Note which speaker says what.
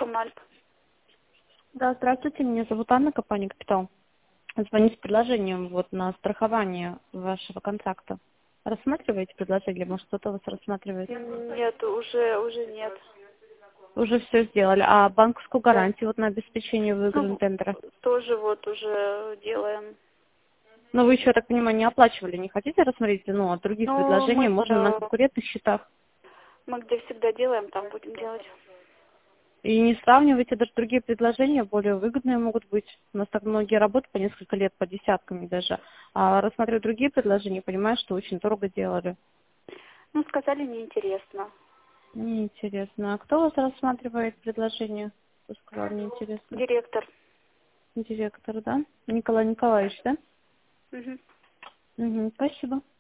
Speaker 1: Промальп.
Speaker 2: Да, здравствуйте, меня зовут Анна, компания «Капитал». Звоню с предложением вот на страхование вашего контракта. Рассматриваете предложение? Может, кто-то вас рассматривает?
Speaker 1: Нет, уже нет.
Speaker 2: Уже все сделали. А банковскую
Speaker 1: Да.
Speaker 2: гарантию вот на обеспечение выигрышного
Speaker 1: Ну,
Speaker 2: тендера?
Speaker 1: тоже вот уже делаем.
Speaker 2: Но вы еще, я так понимаю, не оплачивали. Не хотите рассмотреть, ну, от других
Speaker 1: Ну,
Speaker 2: предложений? Можно на конкурентных счетах.
Speaker 1: мы где всегда делаем, там будем делать.
Speaker 2: И не сравнивайте, даже другие предложения более выгодные могут быть. У нас так многие работают по несколько лет, по десятками даже. А рассматривая другие предложения, понимаю, что очень дорого делали.
Speaker 1: Ну, сказали, неинтересно.
Speaker 2: Неинтересно. А кто у вас рассматривает предложение? Кто сказал, неинтересно?
Speaker 1: Директор.
Speaker 2: Директор, да? Николай Николаевич, да?
Speaker 1: Мгм.
Speaker 2: Угу, спасибо.